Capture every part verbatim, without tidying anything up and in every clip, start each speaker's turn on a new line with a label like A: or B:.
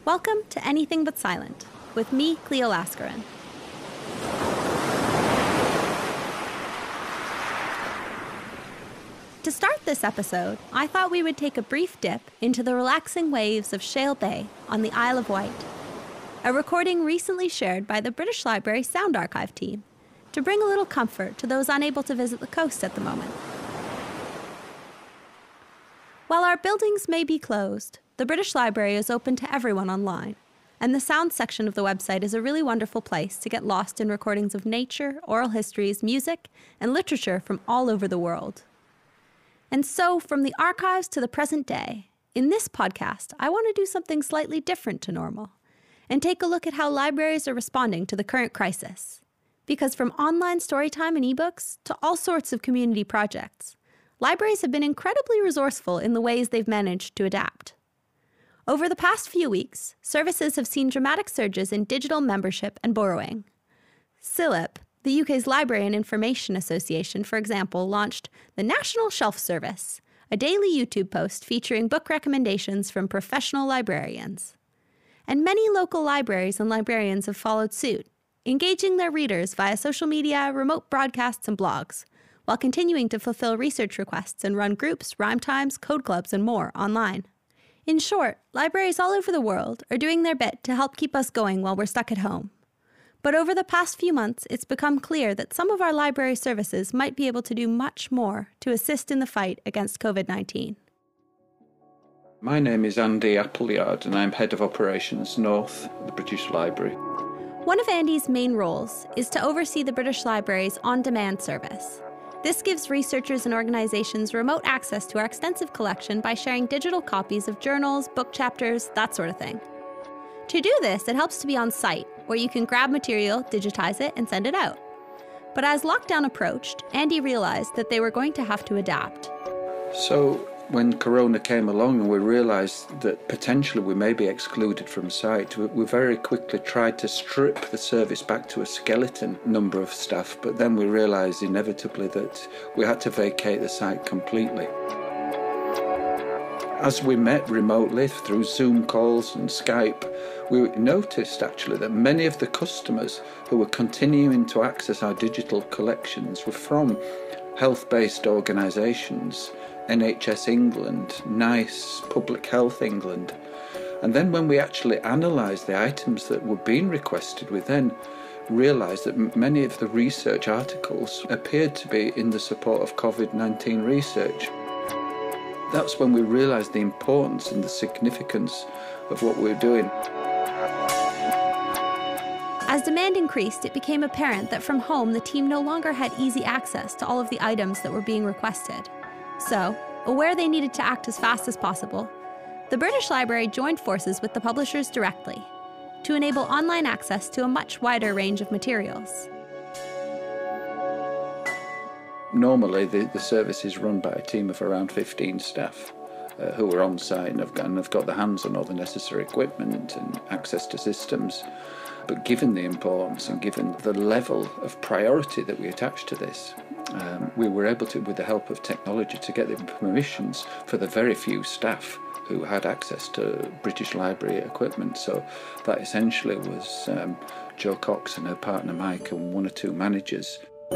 A: Welcome to Anything But Silent, with me, Cleo Laskarin. To start this episode, I thought we would take a brief dip into the relaxing waves of Shale Bay on the Isle of Wight, a recording recently shared by the British Library Sound Archive team to bring a little comfort to those unable to visit the coast at the moment. While our buildings may be closed, the British Library is open to everyone online, and the sound section of the website is a really wonderful place to get lost in recordings of nature, oral histories, music, and literature from all over the world. And so, from the archives to the present day, in this podcast, I want to do something slightly different to normal, and take a look at how libraries are responding to the current crisis. Because from online storytime and ebooks to all sorts of community projects, libraries have been incredibly resourceful in the ways they've managed to adapt. Over the past few weeks, services have seen dramatic surges in digital membership and borrowing. C I L I P, the U K's Library and Information Association, for example, launched the National Shelf Service, a daily YouTube post featuring book recommendations from professional librarians. And many local libraries and librarians have followed suit, engaging their readers via social media, remote broadcasts, and blogs, while continuing to fulfill research requests and run groups, rhyme times, code clubs, and more online. In short, libraries all over the world are doing their bit to help keep us going while we're stuck at home. But over the past few months, it's become clear that some of our library services might be able to do much more to assist in the fight against covid nineteen.
B: My name is Andy Appleyard and I'm Head of Operations North at the British Library.
A: One of Andy's main roles is to oversee the British Library's on-demand service. This gives researchers and organizations remote access to our extensive collection by sharing digital copies of journals, book chapters, that sort of thing. To do this, it helps to be on site, where you can grab material, digitize it, and send it out. But as lockdown approached, Andy realized that they were going to have to adapt.
B: So when Corona came along and we realised that potentially we may be excluded from site, we very quickly tried to strip the service back to a skeleton number of staff, but then we realised inevitably that we had to vacate the site completely. As we met remotely through Zoom calls and Skype, we noticed actually that many of the customers who were continuing to access our digital collections were from health-based organisations, N H S England, NICE, Public Health England. And then when we actually analysed the items that were being requested, we then realised that many of the research articles appeared to be in the support of covid nineteen research. That's when we realised the importance and the significance of what we were doing.
A: As demand increased, it became apparent that from home the team no longer had easy access to all of the items that were being requested. So, aware they needed to act as fast as possible, the British Library joined forces with the publishers directly to enable online access to a much wider range of materials.
B: Normally, the, the service is run by a team of around fifteen staff uh, who are on site and have, got, and have got their hands on all the necessary equipment and access to systems. But given the importance and given the level of priority that we attach to this, um, we were able to, with the help of technology, to get the permissions for the very few staff who had access to British Library equipment. So that essentially was um, Jo Cox and her partner Mike and one or two managers.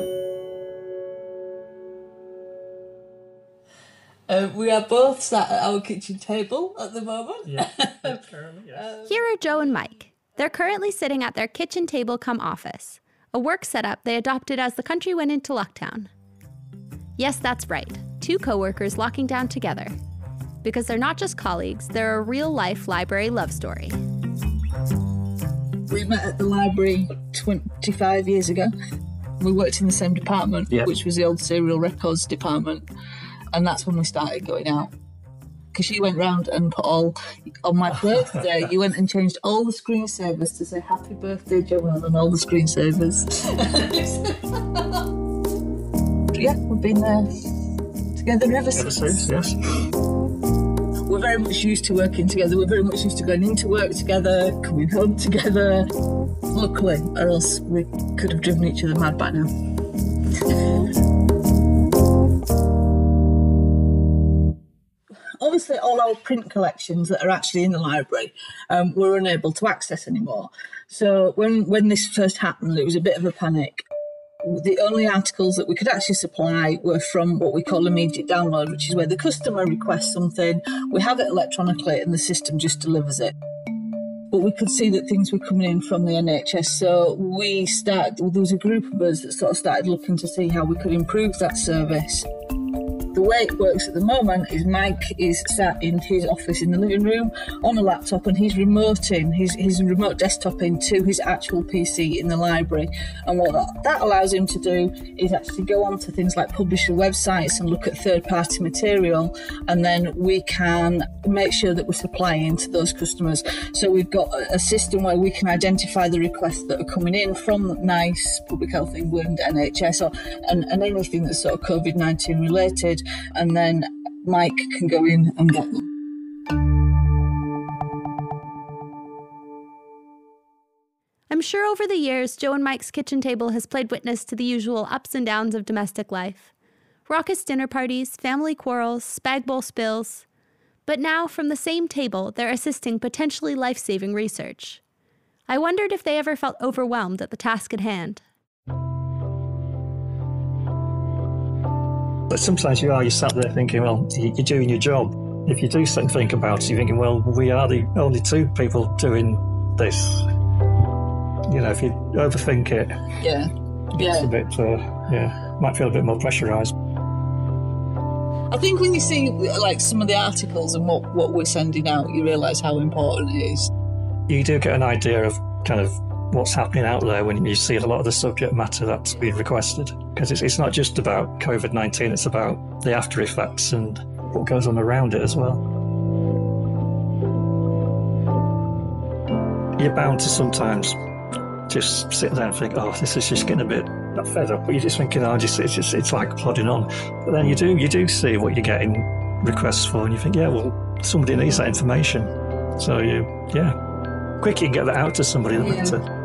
C: Uh, we are both sat at our kitchen table at the moment.
D: Yeah, currently, yes.
A: Here are Jo and Mike. They're currently sitting at their kitchen table come office, a work setup they adopted as the country went into lockdown. Yes, that's right, two co-workers locking down together. Because they're not just colleagues, they're a real-life library love story.
C: We met at the library twenty-five years ago. We worked in the same department,
D: Yeah.
C: which was the old serial records department. And that's when we started going out. Because you went round and put all, on my birthday, you went and changed all the screensavers to say happy birthday, Joanne, on all the screensavers. Yeah, we've been there together ever since.
D: Ever since, yes.
C: We're very much used to working together. We're very much used to going into work together, coming home together. Luckily, or else we could have driven each other mad by now. obviously all our print collections that are actually in the library um, were unable to access anymore. So when, when this first happened, it was a bit of a panic. The only articles that we could actually supply were from what we call immediate download, which is where the customer requests something, we have it electronically and the system just delivers it. But we could see that things were coming in from the N H S, so we started, there was a group of us that sort of started looking to see how we could improve that service. The way it works at the moment is Mike is sat in his office in the living room on a laptop, and he's remoting his, his remote desktop into his actual P C in the library. And what that, that allows him to do is actually go on to things like publisher websites and look at third-party material, and then we can make sure that we're supplying to those customers. So we've got a, a system where we can identify the requests that are coming in from NICE, Public Health England, N H S, or, and, and anything that's sort of COVID nineteen related. And then Mike can go in and get them.
A: I'm sure over the years, Joe and Mike's kitchen table has played witness to the usual ups and downs of domestic life. Raucous dinner parties, family quarrels, spag bowl spills. But now, from the same table, they're assisting potentially life-saving research. I wondered if they ever felt overwhelmed at the task at hand.
E: But sometimes you are, you're sat there thinking, well, you're doing your job. If you do sit and think about it, you're thinking, well, we are the only two people doing this. You know, if you overthink it,
C: yeah,
E: it's
C: yeah.
E: a bit, uh, yeah, might feel a bit more pressurised.
C: I think when you see like some of the articles and what, what we're sending out, you realise how important it is.
E: You do get an idea of kind of what's happening out there when you see a lot of the subject matter that's been requested. Because it's, it's not just about COVID nineteen, it's about the after effects and what goes on around it as well. You're bound to sometimes just sit there and think, oh, this is just getting a bit not fed up, but you're just thinking, oh, just, it's just it's like plodding on. But then you do you do see what you're getting requests for, and you think, yeah, well, somebody needs that information. So you, yeah, quick you can get that out to somebody, the
C: yeah.
E: better.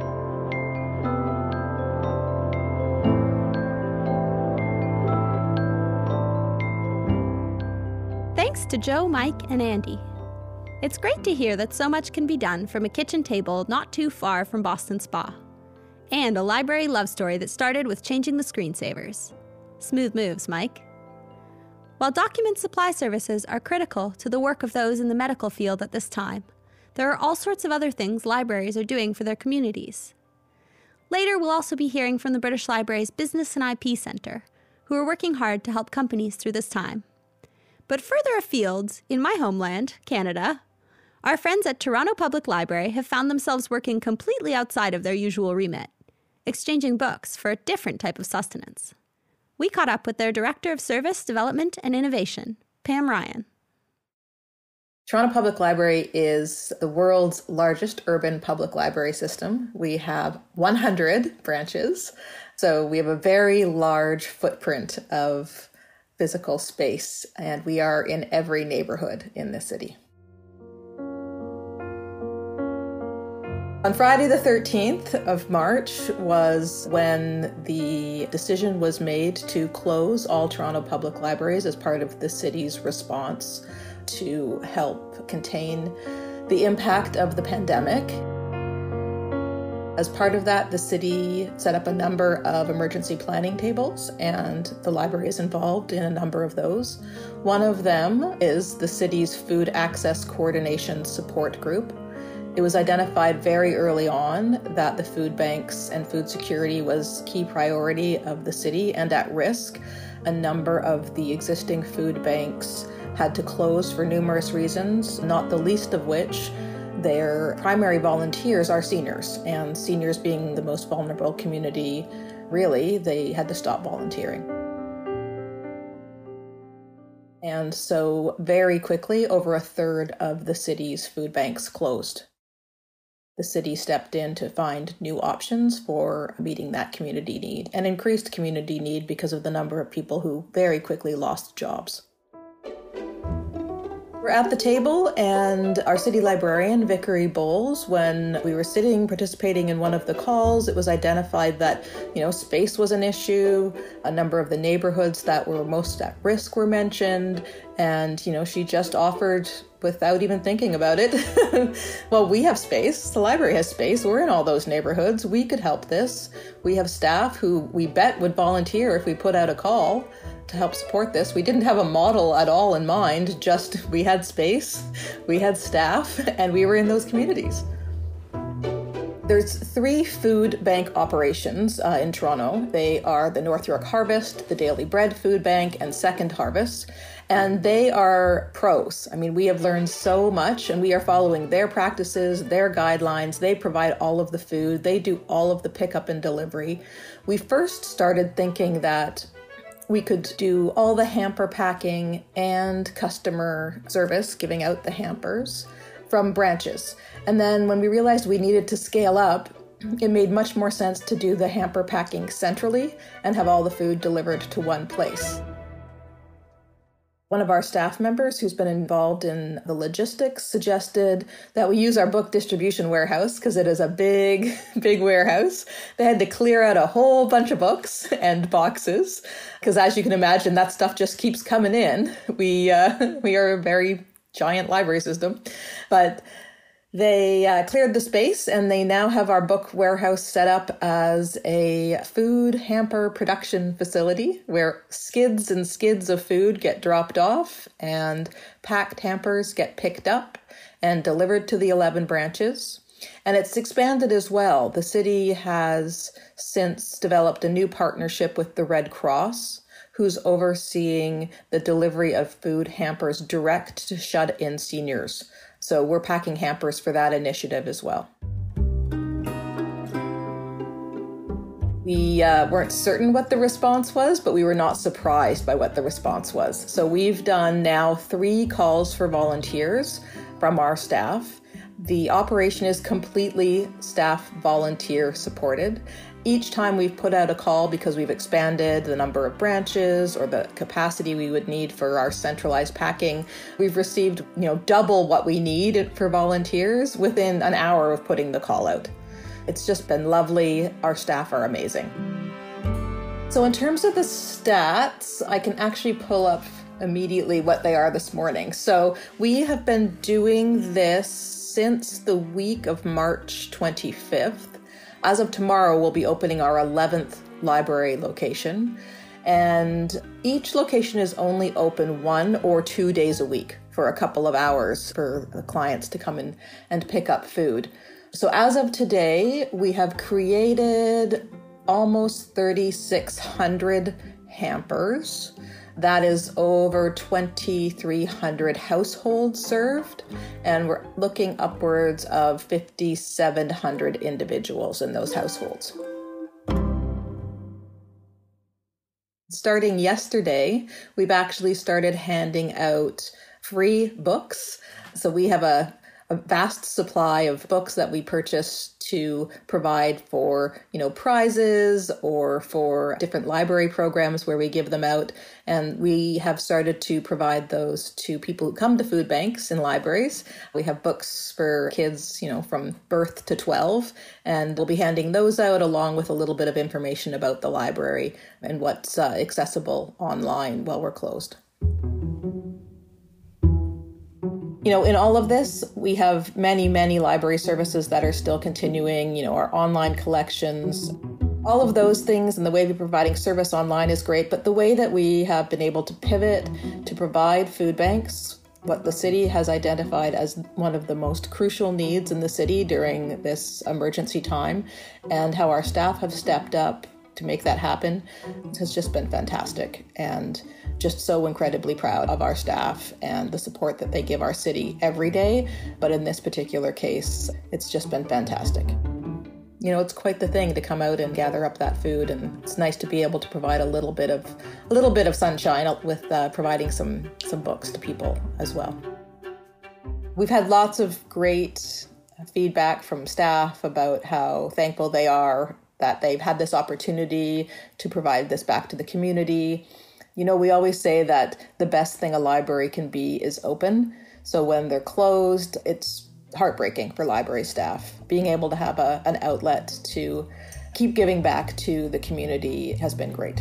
A: Thanks to Joe, Mike, and Andy. It's great to hear that so much can be done from a kitchen table not too far from Boston Spa. And a library love story that started with changing the screensavers. Smooth moves, Mike. While document supply services are critical to the work of those in the medical field at this time, there are all sorts of other things libraries are doing for their communities. Later, we'll also be hearing from the British Library's Business and I P Centre, who are working hard to help companies through this time. But further afield, in my homeland, Canada, our friends at Toronto Public Library have found themselves working completely outside of their usual remit, exchanging books for a different type of sustenance. We caught up with their Director of Service, Development and Innovation, Pam Ryan.
F: Toronto Public Library is the world's largest urban public library system. We have one hundred branches, so we have a very large footprint of physical space, and we are in every neighborhood in the city. On Friday the thirteenth of March was when the decision was made to close all Toronto public libraries as part of the city's response to help contain the impact of the pandemic. As part of that, the city set up a number of emergency planning tables, and the library is involved in a number of those. One of them is the city's Food Access Coordination Support Group. It was identified very early on that the food banks and food security was a key priority of the city and at risk. A number of the existing food banks had to close for numerous reasons, not the least of which their primary volunteers are seniors, and seniors being the most vulnerable community, really, they had to stop volunteering. And so very quickly, over a third of the city's food banks closed. The city stepped in to find new options for meeting that community need, and increased community need because of the number of people who very quickly lost jobs. We're at the table, and our city librarian, Vickery Bowles, when we were sitting participating in one of the calls, it was identified that, you know, space was an issue. A number of the neighborhoods that were most at risk were mentioned. And, you know, she just offered, without even thinking about it, well, we have space. The library has space. We're in all those neighborhoods. We could help this. We have staff who we bet would volunteer if we put out a call to help support this. We didn't have a model at all in mind, just we had space, we had staff, and we were in those communities. There's three food bank operations uh, in Toronto. They are the North York Harvest, the Daily Bread Food Bank, and Second Harvest. And they are pros. I mean, we have learned so much, and we are following their practices, their guidelines. They provide all of the food. They do all of the pickup and delivery. We first started thinking that we could do all the hamper packing and customer service, giving out the hampers from branches. And then when we realized we needed to scale up, it made much more sense to do the hamper packing centrally and have all the food delivered to one place. One of our staff members who's been involved in the logistics suggested that we use our book distribution warehouse because it is a big, big warehouse. They had to clear out a whole bunch of books and boxes because, as you can imagine, that stuff just keeps coming in. We uh, we are a very giant library system, but they uh, cleared the space, and they now have our book warehouse set up as a food hamper production facility where skids and skids of food get dropped off and packed hampers get picked up and delivered to the eleven branches. And it's expanded as well. The city has since developed a new partnership with the Red Cross, who's overseeing the delivery of food hampers direct to shut-in seniors. So we're packing hampers for that initiative as well. We uh, weren't certain what the response was, but we were not surprised by what the response was. So we've done now three calls for volunteers from our staff. The operation is completely staff volunteer supported. Each time we've put out a call because we've expanded the number of branches or the capacity we would need for our centralized packing, we've received, you know, double what we need for volunteers within an hour of putting the call out. It's just been lovely. Our staff are amazing. So in terms of the stats, I can actually pull up immediately what they are this morning. So we have been doing this since the week of March twenty-fifth. As of tomorrow, we'll be opening our eleventh library location, and each location is only open one or two days a week for a couple of hours for the clients to come in and pick up food. So as of today, we have created almost thirty-six hundred hampers. That is over twenty-three hundred households served, and we're looking upwards of fifty-seven hundred individuals in those households. Starting yesterday, we've actually started handing out free books. So we have a, a vast supply of books that we purchase to provide for, you know, prizes or for different library programs where we give them out. And we have started to provide those to people who come to food banks in libraries. We have books for kids, you know, from birth to twelve, and we'll be handing those out along with a little bit of information about the library and what's uh, accessible online while we're closed. You know, in all of this, we have many, many library services that are still continuing, you know, our online collections. All of those things and the way we're providing service online is great, but the way that we have been able to pivot to provide food banks, what the city has identified as one of the most crucial needs in the city during this emergency time, and how our staff have stepped up to make that happen has just been fantastic, and just so incredibly proud of our staff and the support that they give our city every day. But in this particular case, it's just been fantastic. You know, it's quite the thing to come out and gather up that food, and it's nice to be able to provide a little bit of a little bit of sunshine with uh, providing some some books to people as well. We've had lots of great feedback from staff about how thankful they are that they've had this opportunity to provide this back to the community. You know, we always say that the best thing a library can be is open. So when they're closed, it's heartbreaking for library staff. Being able to have a, an outlet to keep giving back to the community has been great.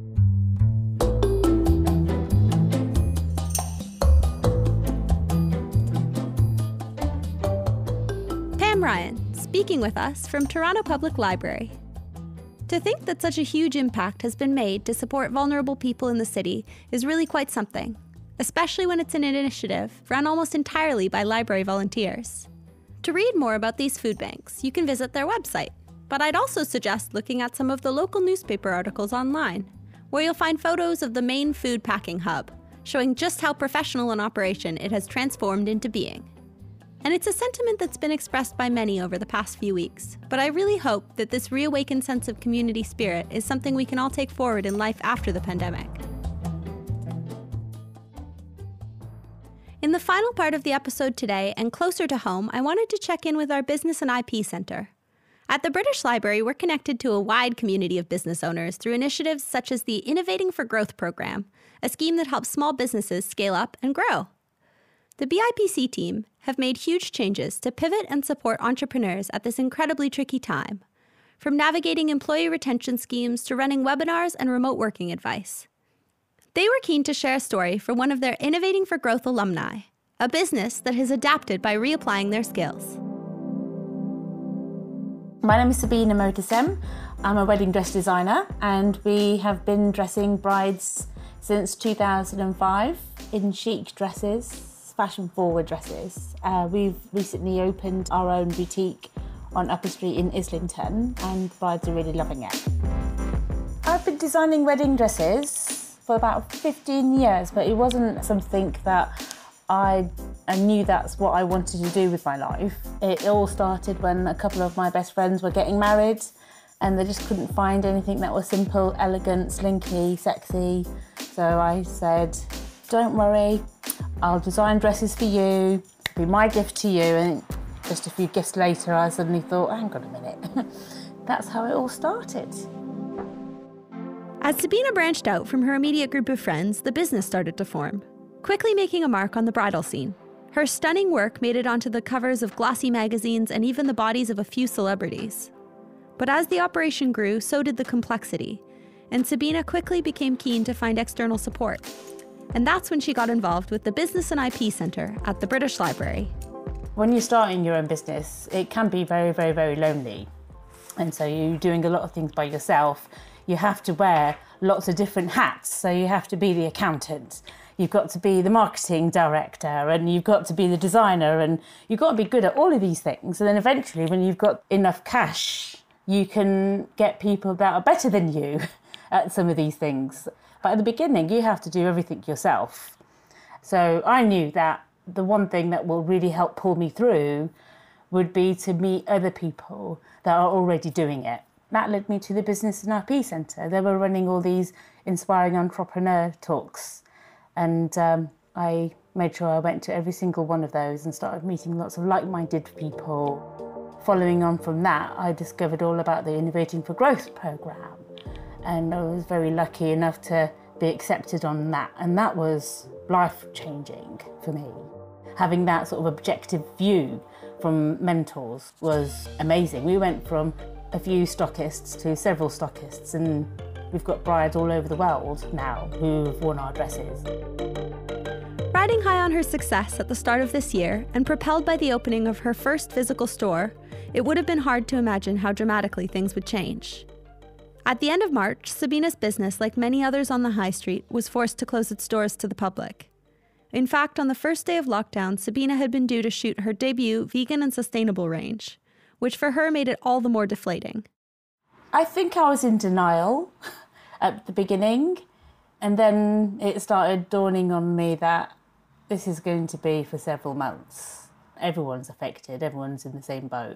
A: Pam Ryan, speaking with us from Toronto Public Library. To think that such a huge impact has been made to support vulnerable people in the city is really quite something, especially when it's an initiative run almost entirely by library volunteers. To read more about these food banks, you can visit their website, but I'd also suggest looking at some of the local newspaper articles online, where you'll find photos of the main food packing hub, showing just how professional an operation it has transformed into being. And it's a sentiment that's been expressed by many over the past few weeks, but I really hope that this reawakened sense of community spirit is something we can all take forward in life after the pandemic. In the final part of the episode today, and closer to home, I wanted to check in with our Business and I P Centre. At the British Library, we're connected to a wide community of business owners through initiatives such as the Innovating for Growth program, a scheme that helps small businesses scale up and grow. The B I P C team have made huge changes to pivot and support entrepreneurs at this incredibly tricky time, from navigating employee retention schemes to running webinars and remote working advice. They were keen to share a story from one of their Innovating for Growth alumni, a business that has adapted by reapplying their skills.
G: My name is Sabina Motasem. I'm a wedding dress designer, and we have been dressing brides since two thousand five in chic dresses, fashion-forward dresses. Uh, we've recently opened our own boutique on Upper Street in Islington, and brides are really loving it. I've been designing wedding dresses for about fifteen years, but it wasn't something that I, I knew that's what I wanted to do with my life. It all started when a couple of my best friends were getting married and they just couldn't find anything that was simple, elegant, slinky, sexy. So I said, don't worry, I'll design dresses for you, it'll be my gift to you. And just a few gifts later, I suddenly thought, hang on a minute. That's how it all started.
A: As Sabina branched out from her immediate group of friends, the business started to form, quickly making a mark on the bridal scene. Her stunning work made it onto the covers of glossy magazines and even the bodies of a few celebrities. But as the operation grew, so did the complexity, and Sabina quickly became keen to find external support. And that's when she got involved with the Business and I P Centre at the British Library.
G: When you're starting your own business, it can be very, very, very lonely. And so you're doing a lot of things by yourself. You have to wear lots of different hats. So you have to be the accountant, you've got to be the marketing director, and you've got to be the designer, and you've got to be good at all of these things. And then eventually, when you've got enough cash, you can get people that are better than you at some of these things. But at the beginning, you have to do everything yourself. So I knew that the one thing that will really help pull me through would be to meet other people that are already doing it. That led me to the Business and I P Centre. They were running all these inspiring entrepreneur talks, and um, I made sure I went to every single one of those and started meeting lots of like-minded people. Following on from that, I discovered all about the Innovating for Growth programme, and I was very lucky enough to be accepted on that, and that was life-changing for me. Having that sort of objective view from mentors was amazing. We went from a few stockists to several stockists, and we've got brides all over the world now who've worn our dresses.
A: Riding high on her success at the start of this year and propelled by the opening of her first physical store, it would have been hard to imagine how dramatically things would change. At the end of March, Sabina's business, like many others on the high street, was forced to close its doors to the public. In fact, on the first day of lockdown, Sabina had been due to shoot her debut vegan and sustainable range, which for her made it all the more deflating.
G: I think I was in denial at the beginning, and then it started dawning on me that this is going to be for several months. Everyone's affected, everyone's in the same boat.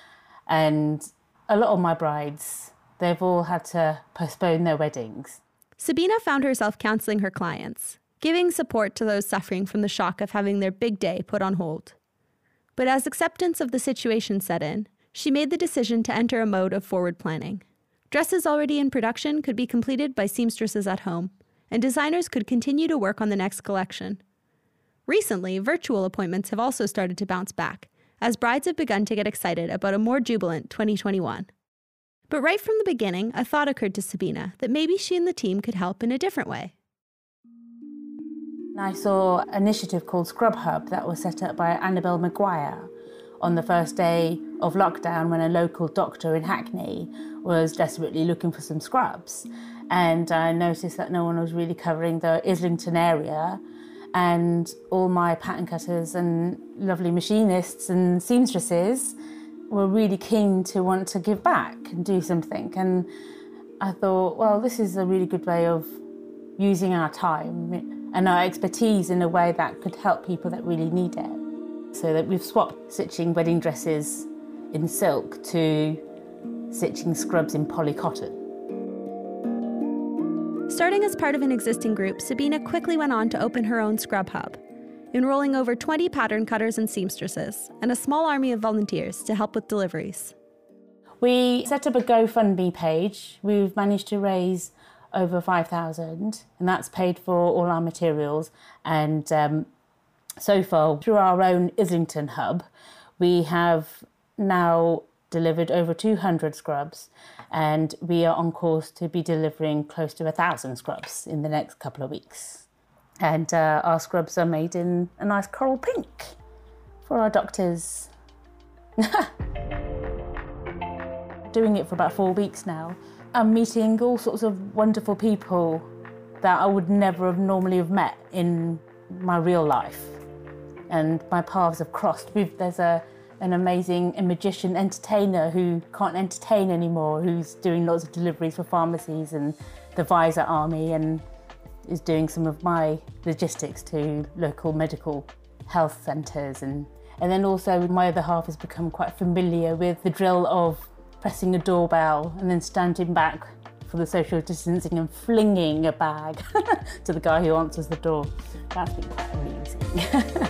G: And a lot of my brides, they've all had to postpone their weddings.
A: Sabina found herself counselling her clients, giving support to those suffering from the shock of having their big day put on hold. But as acceptance of the situation set in, she made the decision to enter a mode of forward planning. Dresses already in production could be completed by seamstresses at home, and designers could continue to work on the next collection. Recently, virtual appointments have also started to bounce back, as brides have begun to get excited about a more jubilant twenty twenty-one. But right from the beginning, a thought occurred to Sabina that maybe she and the team could help in a different way.
G: I saw an initiative called Scrub Hub that was set up by Annabelle Maguire on the first day of lockdown when a local doctor in Hackney was desperately looking for some scrubs. And I noticed that no one was really covering the Islington area, and all my pattern cutters and lovely machinists and seamstresses were really keen to want to give back and do something. And I thought, well, this is a really good way of using our time and our expertise in a way that could help people that really need it. So that we've swapped stitching wedding dresses in silk to stitching scrubs in poly cotton.
A: Starting as part of an existing group, Sabina quickly went on to open her own Scrub Hub, enrolling over twenty pattern cutters and seamstresses and a small army of volunteers to help with deliveries.
G: We set up a GoFundMe page. We've managed to raise over five thousand, and that's paid for all our materials. And um, so far, through our own Islington hub, we have now delivered over two hundred scrubs, and we are on course to be delivering close to one thousand scrubs in the next couple of weeks. And uh, our scrubs are made in a nice coral pink for our doctors. Doing it for about four weeks now. I'm meeting all sorts of wonderful people that I would never have normally have met in my real life. And my paths have crossed. We've, there's a, an amazing a magician entertainer who can't entertain anymore, who's doing lots of deliveries for pharmacies and the Visor Army, and is doing some of my logistics to local medical health centres. And, and then also my other half has become quite familiar with the drill of pressing a doorbell and then standing back for the social distancing and flinging a bag to the guy who answers the door. That's been quite amusing.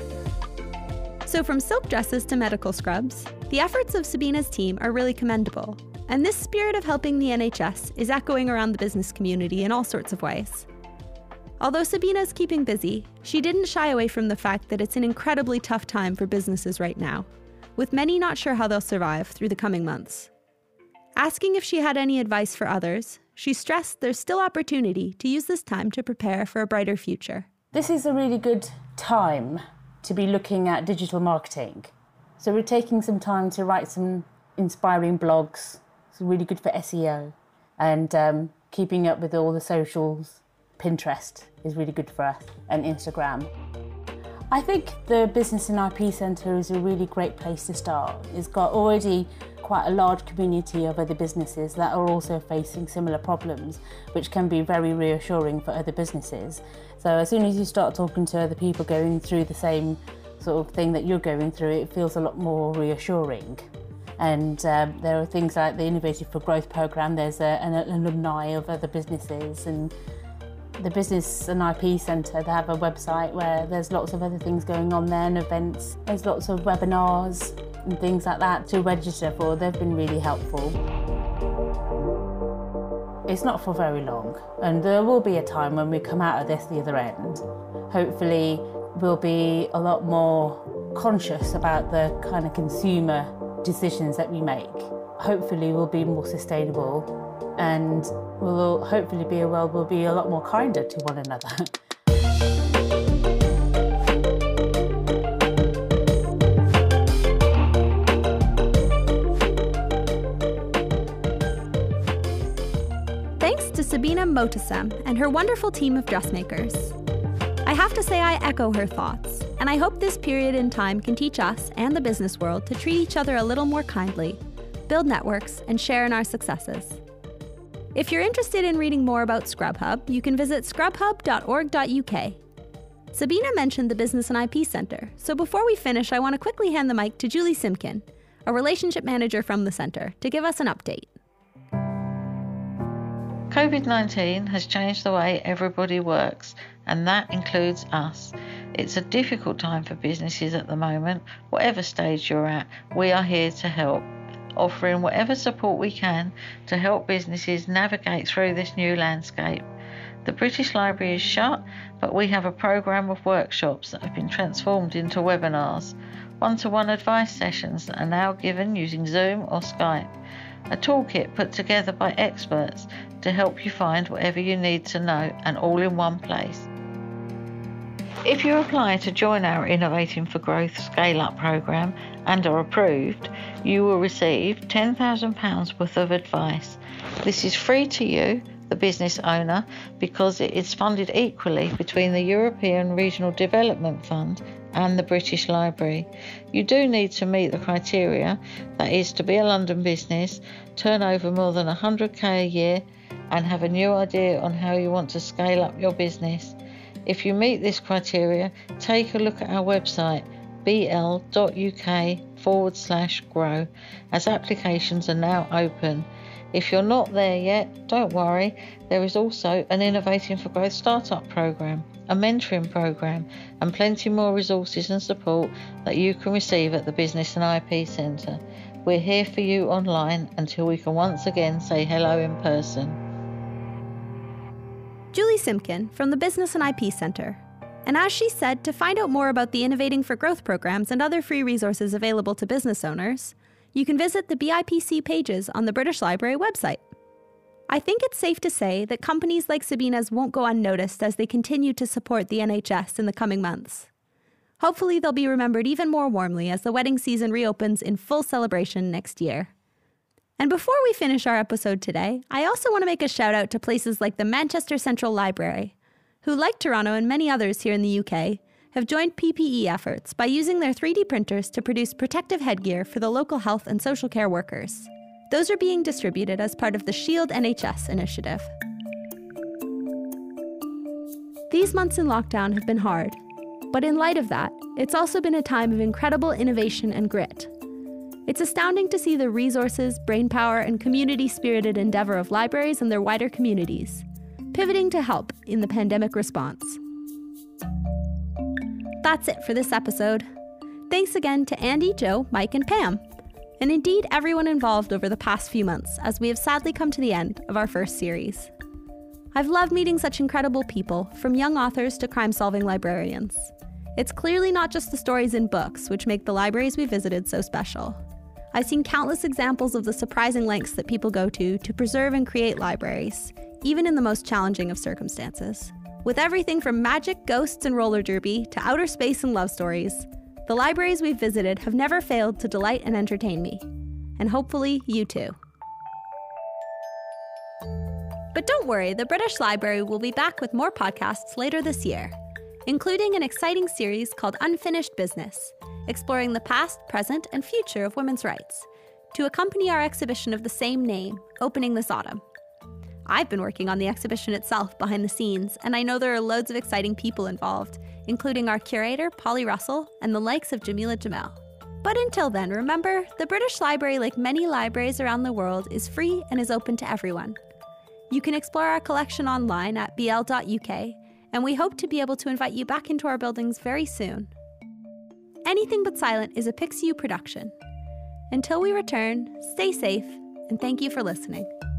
A: So from silk dresses to medical scrubs, the efforts of Sabina's team are really commendable. And this spirit of helping the N H S is echoing around the business community in all sorts of ways. Although Sabina is keeping busy, she didn't shy away from the fact that it's an incredibly tough time for businesses right now, with many not sure how they'll survive through the coming months. Asking if she had any advice for others, she stressed there's still opportunity to use this time to prepare for a brighter future.
G: This is a really good time to be looking at digital marketing. So we're taking some time to write some inspiring blogs. It's really good for S E O. And um, keeping up with all the socials. Pinterest is really good for us, and Instagram. I think the Business and I P Centre is a really great place to start. It's got already quite a large community of other businesses that are also facing similar problems, which can be very reassuring for other businesses. So as soon as you start talking to other people going through the same sort of thing that you're going through, it feels a lot more reassuring. And um, there are things like the Innovative for Growth programme. There's a, an alumni of other businesses, and the Business and I P Centre, they have a website where there's lots of other things going on there and events. There's lots of webinars and things like that to register for. They've been really helpful. It's not for very long, and there will be a time when we come out of this the other end. Hopefully we'll be a lot more conscious about the kind of consumer decisions that we make. Hopefully we'll be more sustainable, and we'll hopefully be a world we'll be a lot more kinder to one another.
A: Thanks to Sabina Motasem and her wonderful team of dressmakers. I have to say I echo her thoughts, and I hope this period in time can teach us and the business world to treat each other a little more kindly, build networks, and share in our successes. If you're interested in reading more about Scrub Hub, you can visit scrub hub dot org dot U K. Sabina mentioned the Business and I P Centre, so before we finish, I want to quickly hand the mic to Julie Simkin, a relationship manager from the centre, to give us an update.
H: COVID nineteen has changed the way everybody works, and that includes us. It's a difficult time for businesses at the moment. Whatever stage you're at, we are here to help, offering whatever support we can to help businesses navigate through this new landscape. The British Library is shut, but we have a programme of workshops that have been transformed into webinars. One-to-one advice sessions that are now given using Zoom or Skype. A toolkit put together by experts to help you find whatever you need to know, and all in one place. If you apply to join our Innovating for Growth Scale Up programme and are approved, you will receive ten thousand pounds worth of advice. This is free to you, the business owner, because it is funded equally between the European Regional Development Fund and the British Library. You do need to meet the criteria, that is to be a London business, turn over more than one hundred k a year, and have a new idea on how you want to scale up your business. If you meet this criteria, take a look at our website, bl.uk forward slash grow, as applications are now open. If you're not there yet, don't worry, there is also an Innovating for Growth Startup programme, a mentoring programme, and plenty more resources and support that you can receive at the Business and I P Centre. We're here for you online until we can once again say hello in person.
A: Julie Simkin from the Business and I P Centre. And as she said, to find out more about the Innovating for Growth programs and other free resources available to business owners, you can visit the B I P C pages on the British Library website. I think it's safe to say that companies like Sabina's won't go unnoticed as they continue to support the N H S in the coming months. Hopefully they'll be remembered even more warmly as the wedding season reopens in full celebration next year. And before we finish our episode today, I also want to make a shout out to places like the Manchester Central Library, who, like Toronto and many others here in the U K, have joined P P E efforts by using their three D printers to produce protective headgear for the local health and social care workers. Those are being distributed as part of the Shield N H S initiative. These months in lockdown have been hard, but in light of that, it's also been a time of incredible innovation and grit. It's astounding to see the resources, brainpower, and community-spirited endeavor of libraries and their wider communities, pivoting to help in the pandemic response. That's it for this episode. Thanks again to Andy, Joe, Mike, and Pam, and indeed everyone involved over the past few months as we have sadly come to the end of our first series. I've loved meeting such incredible people, from young authors to crime-solving librarians. It's clearly not just the stories in books which make the libraries we visited so special. I've seen countless examples of the surprising lengths that people go to to preserve and create libraries, even in the most challenging of circumstances. With everything from magic, ghosts, and roller derby to outer space and love stories, the libraries we've visited have never failed to delight and entertain me. And hopefully, you too. But don't worry, the British Library will be back with more podcasts later this year, including an exciting series called Unfinished Business, exploring the past, present, and future of women's rights, to accompany our exhibition of the same name, opening this autumn. I've been working on the exhibition itself behind the scenes, and I know there are loads of exciting people involved, including our curator, Polly Russell, and the likes of Jamila Jamel. But until then, remember, the British Library, like many libraries around the world, is free and is open to everyone. You can explore our collection online at b l dot u k, and we hope to be able to invite you back into our buildings very soon. Anything But Silent is a Pixiu production. Until we return, stay safe, and thank you for listening.